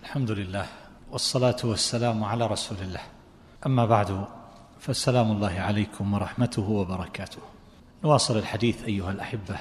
الحمد لله والصلاة والسلام على رسول الله. أما بعد، فالسلام الله عليكم ورحمته وبركاته. نواصل الحديث أيها الأحبة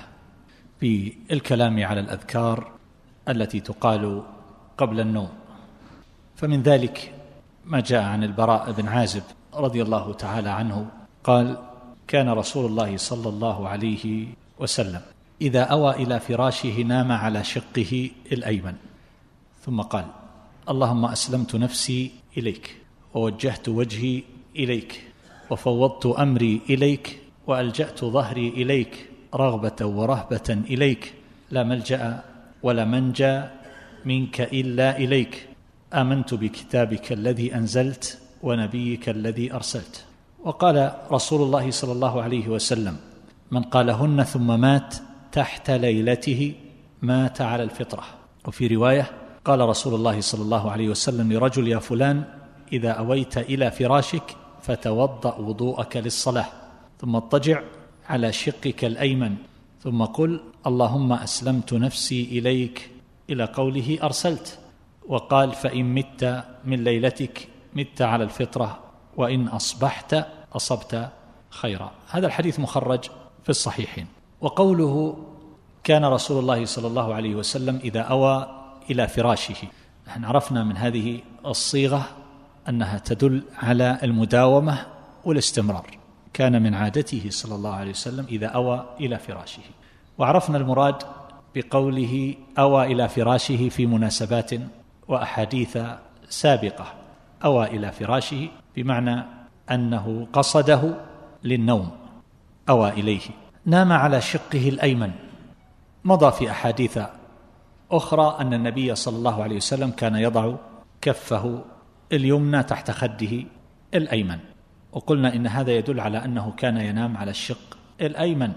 بالكلام على الأذكار التي تقال قبل النوم. فمن ذلك ما جاء عن البراء بن عازب رضي الله تعالى عنه قال: كان رسول الله صلى الله عليه وسلم إذا أوى إلى فراشه نام على شقه الأيمن، ثم قال: اللهم أسلمت نفسي إليك، ووجهت وجهي إليك، وفوضت أمري إليك، وألجأت ظهري إليك، رغبة ورهبة إليك، لا ملجأ ولا منجى منك إلا إليك، آمنت بكتابك الذي أنزلت ونبيك الذي أرسلت. وقال رسول الله صلى الله عليه وسلم: من قالهن ثم مات تحت ليلته مات على الفطرة. وفي رواية قال رسول الله صلى الله عليه وسلم لرجل: يا فلان، إذا أويت إلى فراشك فتوضأ وضوءك للصلاة، ثم اضطجع على شقك الأيمن، ثم قل: اللهم أسلمت نفسي إليك، إلى قوله أرسلت. وقال: فإن مت من ليلتك مت على الفطرة، وإن أصبحت أصبت خيرا. هذا الحديث مخرج في الصحيحين. وقوله كان رسول الله صلى الله عليه وسلم إذا أوى إلى فراشه، نحن عرفنا من هذه الصيغة أنها تدل على المداومة والاستمرار. كان من عادته صلى الله عليه وسلم إذا أوى إلى فراشه. وعرفنا المراد بقوله أوى إلى فراشه في مناسبات وأحاديث سابقة. أوى إلى فراشه بمعنى أنه قصده للنوم، أوى إليه. نام على شقه الأيمن. مضى في أحاديث أخرى أن النبي صلى الله عليه وسلم كان يضع كفه اليمنى تحت خده الأيمن، وقلنا إن هذا يدل على أنه كان ينام على الشق الأيمن،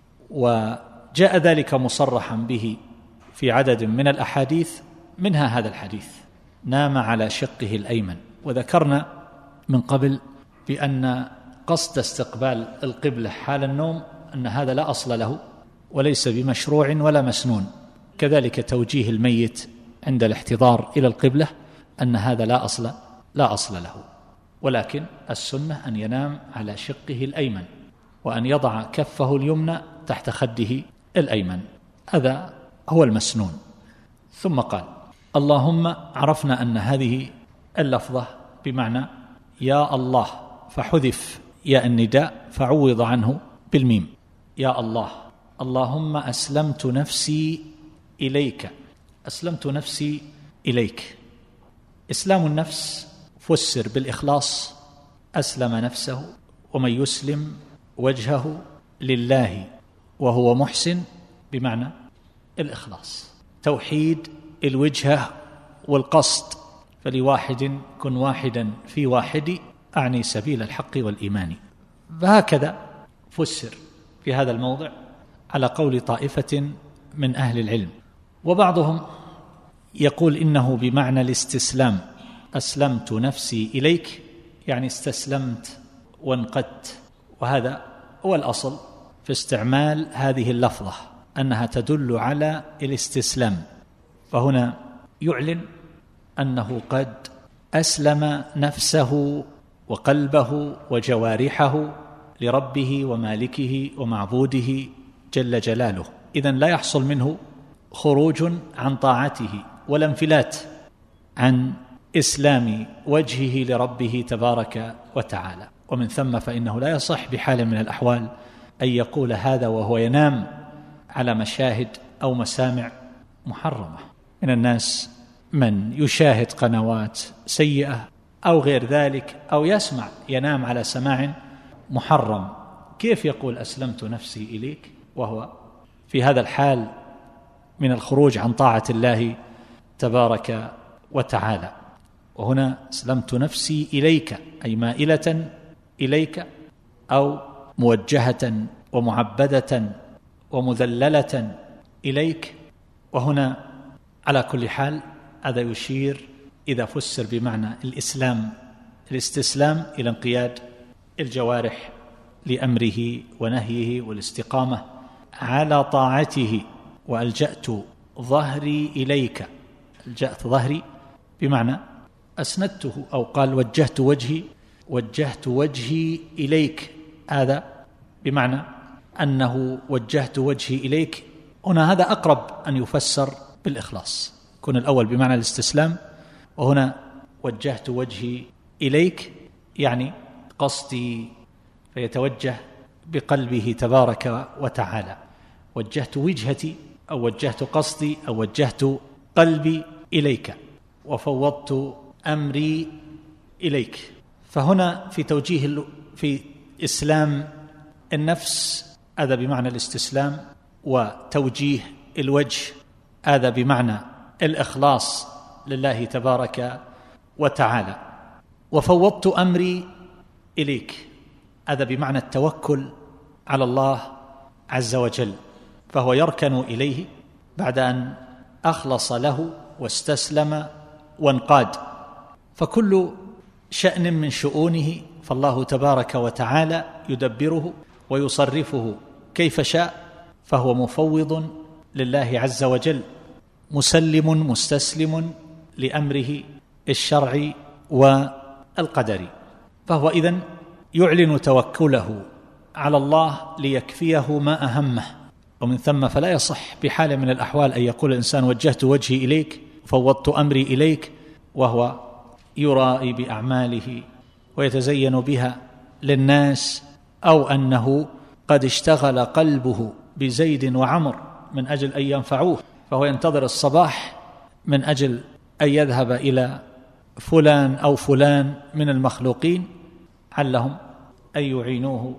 وجاء ذلك مصرحا به في عدد من الأحاديث، منها هذا الحديث: نام على شقه الأيمن. وذكرنا من قبل بأن قصد استقبال القبلة حال النوم أن هذا لا أصل له وليس بمشروع ولا مسنون، كذلك توجيه الميت عند الاحتضار إلى القبلة أن هذا لا أصل له، ولكن السنة أن ينام على شقه الأيمن، وأن يضع كفه اليمنى تحت خده الأيمن، هذا هو المسنون. ثم قال: اللهم. عرفنا أن هذه اللفظة بمعنى يا الله، فحذف ياء النداء فعوض عنه بالميم. يا الله، اللهم أسلمت نفسي إليك. أسلمت نفسي إليك. إسلام النفس فسر بالإخلاص، أسلم نفسه، ومن يسلم وجهه لله وهو محسن بمعنى الإخلاص، توحيد الوجهة والقصد. فلواحد كن واحدا في واحد، أعني سبيل الحق والإيمان. فهكذا فسر في هذا الموضع على قول طائفة من أهل العلم. وبعضهم يقول إنه بمعنى الاستسلام. أسلمت نفسي إليك يعني استسلمت وانقدت، وهذا هو الأصل في استعمال هذه اللفظة، أنها تدل على الاستسلام. فهنا يعلن أنه قد أسلم نفسه وقلبه وجوارحه لربه ومالكه ومعبوده جل جلاله. إذن لا يحصل منه خروج عن طاعته ولا انفلات عن إسلام وجهه لربه تبارك وتعالى. ومن ثم فإنه لا يصح بحال من الأحوال أن يقول هذا وهو ينام على مشاهد أو مسامع محرمة. من الناس من يشاهد قنوات سيئة أو غير ذلك، أو يسمع ينام على سماع محرم. كيف يقول أسلمت نفسي إليك وهو في هذا الحال من الخروج عن طاعة الله تبارك وتعالى؟ وهنا أسلمت نفسي إليك أي مائلة إليك، أو موجهة ومعبدة ومذللة إليك. وهنا على كل حال هذا يشير إذا فسر بمعنى الإسلام الاستسلام إلى انقياد الجوارح لأمره ونهيه والاستقامة على طاعته. وألجأت ظهري إليك، ألجأت ظهري بمعنى أسندته، أو قال وجهت وجهي إليك، هذا بمعنى أنه وجهت وجهي إليك. هنا هذا أقرب أن يفسر بالإخلاص، يكون الأول بمعنى الاستسلام، وهنا وجهت وجهي إليك يعني قصدي، فيتوجه بقلبه تبارك وتعالى. وجهت وجهتي أو وجهت قصدي أو وجهت قلبي إليك وفوضت أمري إليك. فهنا في توجيه في إسلام النفس هذا بمعنى الاستسلام، وتوجيه الوجه هذا بمعنى الإخلاص لله تبارك وتعالى. وفوضت أمري إليك هذا بمعنى التوكل على الله عز وجل، فهو يركن إليه بعد أن أخلص له واستسلم وانقاد. فكل شأن من شؤونه فالله تبارك وتعالى يدبره ويصرفه كيف شاء، فهو مفوض لله عز وجل، مسلم مستسلم لأمره الشرعي والقدري. فهو إذن يعلن توكله على الله ليكفيه ما أهمه، ومن ثم فلا يصح بحال من الأحوال أن يقول الإنسان وجهت وجهي إليك فوضت أمري إليك وهو يرائي بأعماله ويتزين بها للناس، أو أنه قد اشتغل قلبه بزيد وعمر من أجل أن ينفعوه، فهو ينتظر الصباح من أجل أن يذهب إلى فلان أو فلان من المخلوقين علهم أن يعينوه،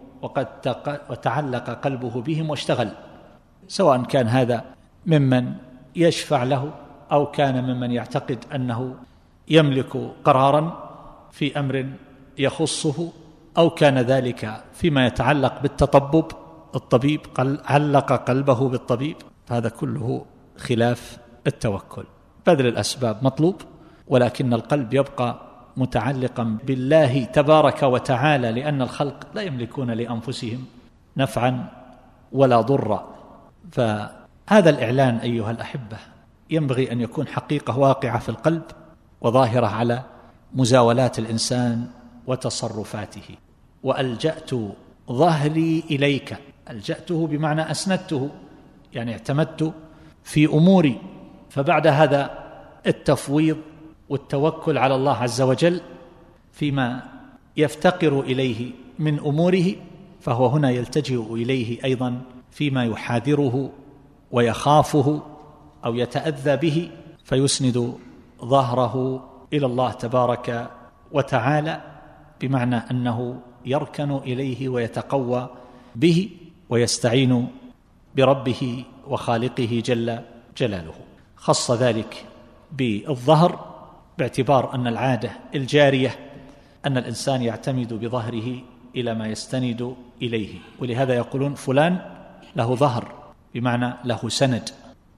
وتعلق قلبه بهم واشتغل، سواء كان هذا ممن يشفع له أو كان ممن يعتقد أنه يملك قرارا في أمر يخصه، أو كان ذلك فيما يتعلق بالتطبب، الطبيب علق قلبه بالطبيب، هذا كله خلاف التوكل. بذل الأسباب مطلوب، ولكن القلب يبقى متعلقا بالله تبارك وتعالى، لأن الخلق لا يملكون لأنفسهم نفعا ولا ضرا. فهذا الإعلان أيها الأحبة ينبغي أن يكون حقيقة واقعة في القلب وظاهرة على مزاولات الإنسان وتصرفاته. وألجأت ظهري إليك، ألجأته بمعنى أسندته، يعني اعتمدت في أموري. فبعد هذا التفويض والتوكل على الله عز وجل فيما يفتقر إليه من أموره، فهو هنا يلتجئ إليه أيضا فيما يحاذره ويخافه أو يتأذى به، فيسند ظهره إلى الله تبارك وتعالى، بمعنى أنه يركن إليه ويتقوى به ويستعين بربه وخالقه جل جلاله. خص ذلك بالظهر باعتبار أن العادة الجارية أن الإنسان يعتمد بظهره إلى ما يستند إليه، ولهذا يقولون فلان له ظهر بمعنى له سند.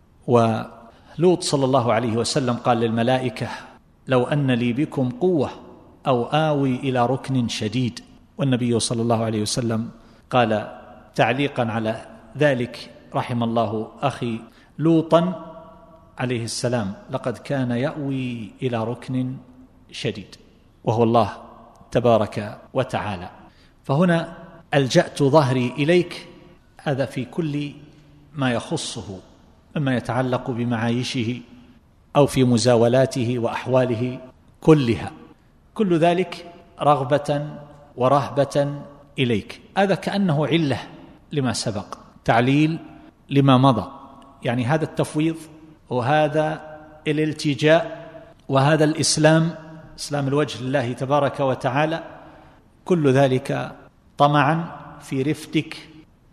ولوط صلى الله عليه وسلم قال للملائكة لو أن لي بكم قوة أو آوي إلى ركن شديد، والنبي صلى الله عليه وسلم قال تعليقا على ذلك رحم الله أخي لوطا عليه السلام لقد كان يأوي إلى ركن شديد، وهو الله تبارك وتعالى. فهنا ألجأت ظهري إليك، هذا في كل ما يخصه مما يتعلق بمعايشه أو في مزاولاته وأحواله كلها، كل ذلك رغبة ورهبة إليك. هذا كأنه علة لما سبق، تعليل لما مضى، يعني هذا التفويض وهذا الالتجاء وهذا الإسلام، إسلام الوجه لله تبارك وتعالى، كل ذلك طمعا في رفتك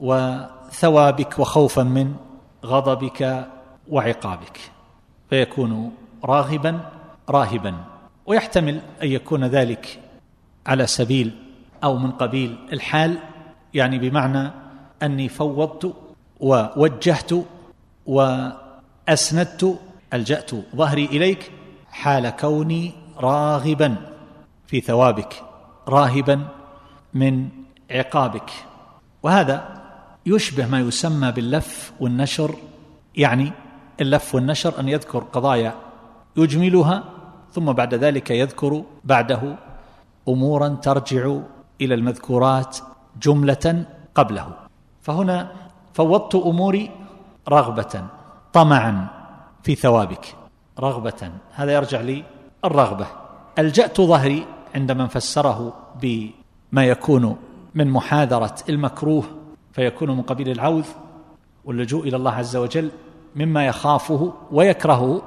وثوابك وخوفا من غضبك وعقابك، فيكون راغبا راهبا. ويحتمل أن يكون ذلك على سبيل أو من قبيل الحال، يعني بمعنى أني فوضت ووجهت وأسندت، ألجأت ظهري إليك حال كوني راغبا في ثوابك راهبا من عقابك. وهذا يشبه ما يسمى باللف والنشر، يعني اللف والنشر أن يذكر قضايا يجملها ثم بعد ذلك يذكر بعده أمورا ترجع إلى المذكورات جملة قبله. فهنا فوضت أموري رغبة طمعا في ثوابك، رغبة هذا يرجع لي الرغبة. ألجأت ظهري عندما فسره بما يكون من محاذرة المكروه فيكون من قبيل العوذ واللجوء إلى الله عز وجل مما يخافه ويكرهه،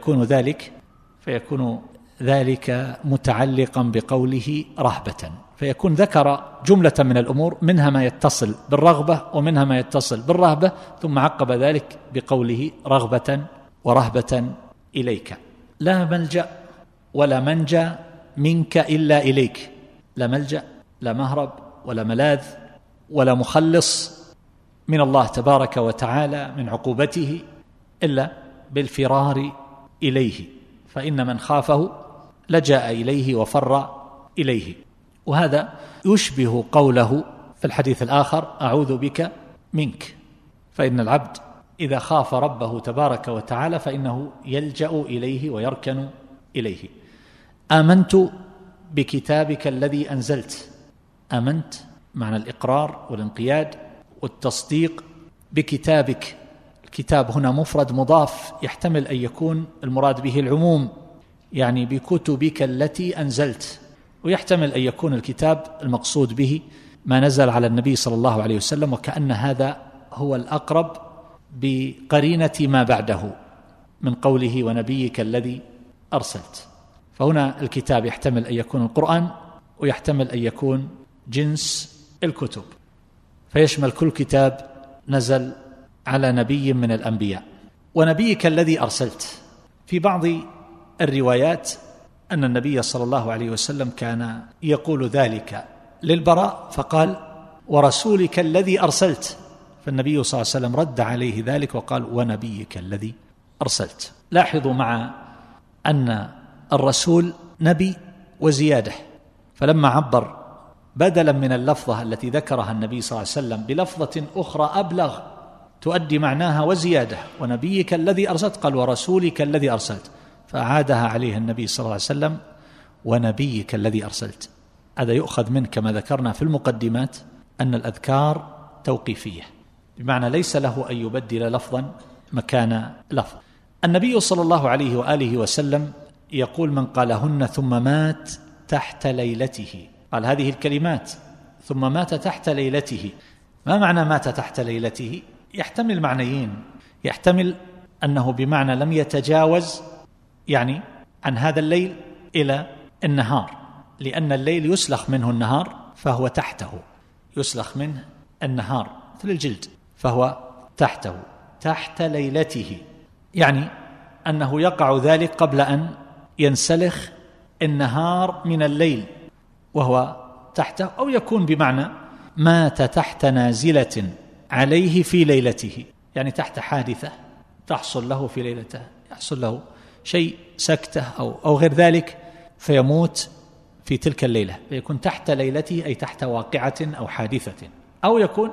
فيكون ذلك متعلقا بقوله رهبة، فيكون ذكر جملة من الأمور منها ما يتصل بالرغبة ومنها ما يتصل بالرهبة، ثم عقب ذلك بقوله رغبة ورهبة إليك. لا ملجأ ولا منجى منك إلا إليك، لا ملجأ لا مهرب ولا ملاذ ولا مخلص من الله تبارك وتعالى من عقوبته إلا بالفرار إليه، فإن من خافه لجأ إليه وفر إليه. وهذا يشبه قوله في الحديث الآخر أعوذ بك منك، فإن العبد إذا خاف ربه تبارك وتعالى فإنه يلجأ إليه ويركن إليه. آمنت بكتابك الذي أنزلت، آمنت معنى الإقرار والانقياد والتصديق بكتابك. الكتاب هنا مفرد مضاف، يحتمل أن يكون المراد به العموم، يعني بكتبك التي أنزلت، ويحتمل أن يكون الكتاب المقصود به ما نزل على النبي صلى الله عليه وسلم، وكأن هذا هو الأقرب بقرينة ما بعده من قوله ونبيك الذي أرسلت. فهنا الكتاب يحتمل أن يكون القرآن ويحتمل أن يكون جنس الكتب، فيشمل كل كتاب نزل على نبي من الأنبياء. ونبيك الذي أرسلت، في بعض الروايات أن النبي صلى الله عليه وسلم كان يقول ذلك للبراء فقال ورسولك الذي أرسلت، فالنبي صلى الله عليه وسلم رد عليه ذلك وقال ونبيك الذي أرسلت. لاحظوا مع أن الرسول نبي وزيادة، فلما عبر بدلا من اللفظة التي ذكرها النبي صلى الله عليه وسلم بلفظة أخرى أبلغ تؤدي معناها وزيادة، ونبيك الذي أرسلت قال ورسولك الذي أرسلت، فأعادها عليه النبي صلى الله عليه وسلم ونبيك الذي أرسلت. هذا يؤخذ منه كما ذكرنا في المقدمات أن الأذكار توقيفية، بمعنى ليس له أن يبدل لفظا مكان لفظ. النبي صلى الله عليه وآله وسلم يقول من قالهن ثم مات تحت ليلته، قال هذه الكلمات ثم مات تحت ليلته. ما معنى مات تحت ليلته؟ يحتمل معنيين، يحتمل أنه بمعنى لم يتجاوز يعني عن هذا الليل إلى النهار، لأن الليل يسلخ منه النهار فهو تحته، يسلخ منه النهار مثل الجلد فهو تحته، تحت ليلته، يعني أنه يقع ذلك قبل أن ينسلخ النهار من الليل وهو تحته، أو يكون بمعنى مات تحت نازلة عليه في ليلته، يعني تحت حادثة تحصل له في ليلته، يحصل له شيء سكتة أو غير ذلك فيموت في تلك الليلة، فيكون تحت ليلته أي تحت واقعة أو حادثة، أو يكون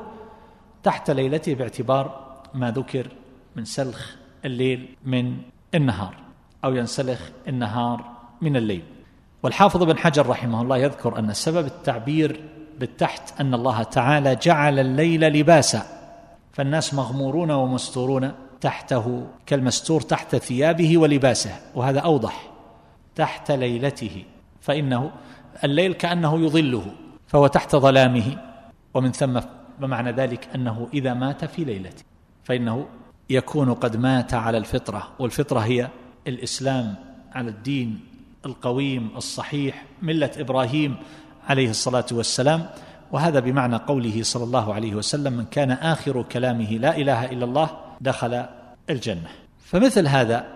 تحت ليلته باعتبار ما ذكر من سلخ الليل من النهار أو ينسلخ النهار من الليل. والحافظ بن حجر رحمه الله يذكر أن سبب التعبير بالتحت أن الله تعالى جعل الليل لباسا، فالناس مغمورون ومستورون تحته كالمستور تحت ثيابه ولباسه، وهذا أوضح، تحت ليلته، فإنه الليل كأنه يظله فهو تحت ظلامه، ومن ثم بمعنى ذلك أنه إذا مات في ليلته فإنه يكون قد مات على الفطرة، والفطرة هي الإسلام على الدين القويم الصحيح ملة إبراهيم عليه الصلاة والسلام. وهذا بمعنى قوله صلى الله عليه وسلم من كان آخر كلامه لا إله إلا الله دخل الجنة. فمثل هذا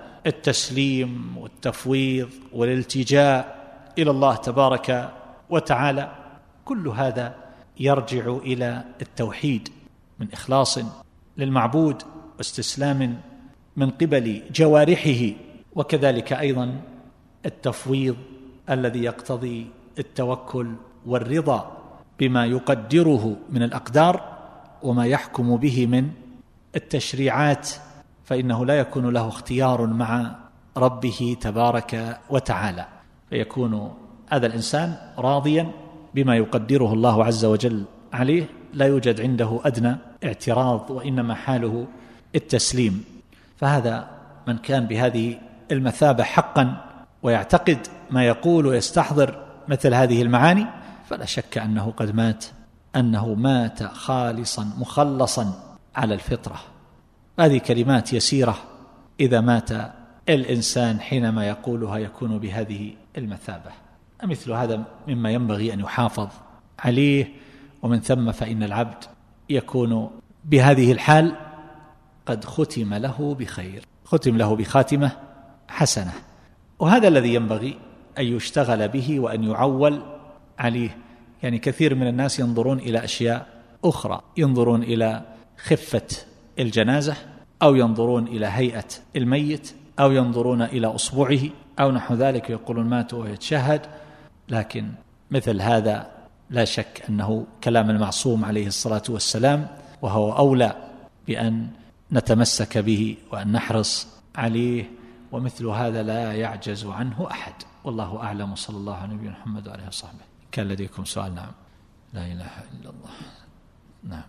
التسليم والتفويض والالتجاء إلى الله تبارك وتعالى كل هذا يرجع إلى التوحيد من إخلاص للمعبود واستسلام من قبل جوارحه، وكذلك أيضا التفويض الذي يقتضي التوكل والرضا بما يقدره من الأقدار وما يحكم به من التشريعات، فإنه لا يكون له اختيار مع ربه تبارك وتعالى، فيكون هذا الإنسان راضيا بما يقدره الله عز وجل عليه، لا يوجد عنده أدنى اعتراض، وإنما حاله التسليم. فهذا من كان بهذه المثابة حقا ويعتقد ما يقول ويستحضر مثل هذه المعاني، فلا شك أنه قد مات، أنه مات خالصا مخلصا على الفطرة. هذه كلمات يسيرة إذا مات الإنسان حينما يقولها يكون بهذه المثابة. مثل هذا مما ينبغي أن يحافظ عليه، ومن ثم فإن العبد يكون بهذه الحال قد ختم له بخير، ختم له بخاتمة حسنة. وهذا الذي ينبغي أن يشتغل به وأن يعول عليه. يعني كثير من الناس ينظرون إلى أشياء أخرى، ينظرون إلى خفة الجنازة، أو ينظرون إلى هيئة الميت، أو ينظرون إلى أصبعه أو نحو ذلك، يقولون مات وهو يتشهد. لكن مثل هذا لا شك أنه كلام المعصوم عليه الصلاة والسلام، وهو أولى بأن نتمسك به وأن نحرص عليه، ومثل هذا لا يعجز عنه أحد. والله أعلم، صلى الله على نبينا محمد وعلى آله وصحبه. كان لديكم سؤال؟ نعم. لا إله إلا الله. نعم.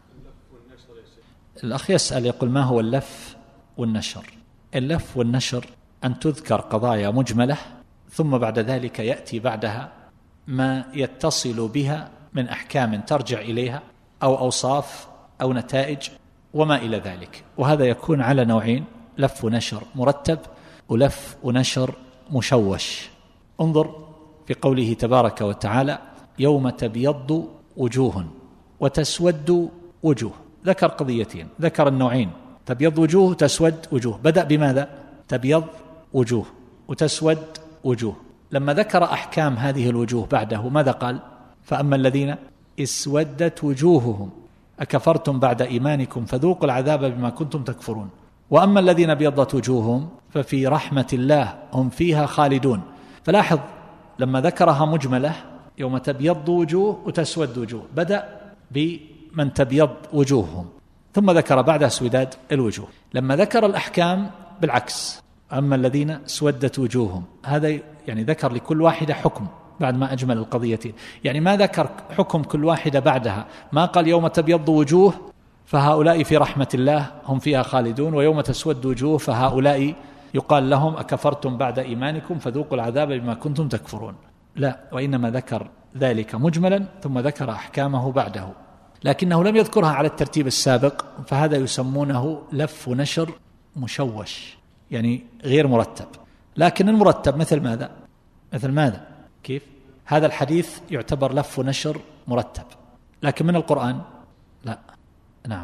الأخ يسأل يقول: ما هو اللف والنشر؟ اللف والنشر أن تذكر قضايا مجملة، ثم بعد ذلك يأتي بعدها ما يتصل بها من أحكام ترجع إليها، أو أوصاف أو نتائج وما إلى ذلك. وهذا يكون على نوعين: لف ونشر مرتب، ولف ونشر مشوش. انظر في قوله تبارك وتعالى: يوم تبيض وجوه وتسود وجوه. ذكر قضيتين، ذكر النوعين: تبيض وجوه تسود وجوه. بدأ بماذا؟ تبيض وجوه وتسود وجوه. لما ذكر أحكام هذه الوجوه بعده ماذا قال؟ فأما الذين اسودت وجوههم أكفرتم بعد إيمانكم فذوقوا العذاب بما كنتم تكفرون، وأما الذين ابيضت وجوههم ففي رحمة الله هم فيها خالدون. فلاحظ لما ذكرها مجملة: يوم تبيض وجوه وتسود وجوه، بدأ بمن تبيض وجوههم، ثم ذكر بعد اسوداد الوجوه. لما ذكر الأحكام بالعكس: أما الذين اسودت وجوههم، هذا يعني ذكر لكل واحدة حكم بعد ما أجمل القضيتين. يعني ما ذكر حكم كل واحدة بعدها، ما قال يوم تبيض وجوه فهؤلاء في رحمة الله هم فيها خالدون، ويوم تسود وجوه فهؤلاء يقال لهم أكفرتم بعد إيمانكم فذوقوا العذاب بما كنتم تكفرون. لا، وإنما ذكر ذلك مجملا ثم ذكر أحكامه بعده، لكنه لم يذكرها على الترتيب السابق، فهذا يسمونه لف ونشر مشوش، يعني غير مرتب. لكن المرتب مثل ماذا؟ مثل ماذا؟ كيف؟ هذا الحديث يعتبر لف ونشر مرتب، لكن من القرآن لا. نعم.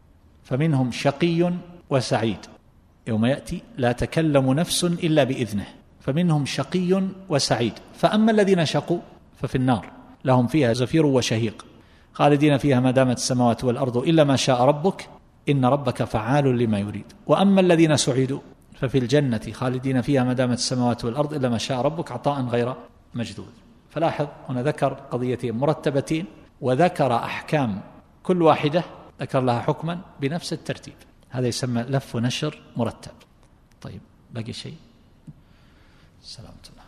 فمنهم شقي وسعيد، يوم يأتي لا تكلم نفس إلا بإذنه، فمنهم شقي وسعيد. فأما الذين شقوا ففي النار لهم فيها زفير وشهيق خالدين فيها ما دامت السماوات والأرض إلا ما شاء ربك إن ربك فعال لما يريد. وأما الذين سعدوا ففي الجنة خالدين فيها ما دامت السماوات والأرض إلا ما شاء ربك عطاء غير مجدود. فلاحظ هنا ذكر قضيتين مرتبتين، وذكر أحكام كل واحدة ذكر لها حكما بنفس الترتيب. هذا يسمى لف ونشر مرتب. طيب، باقي شيء؟ سلامة الله.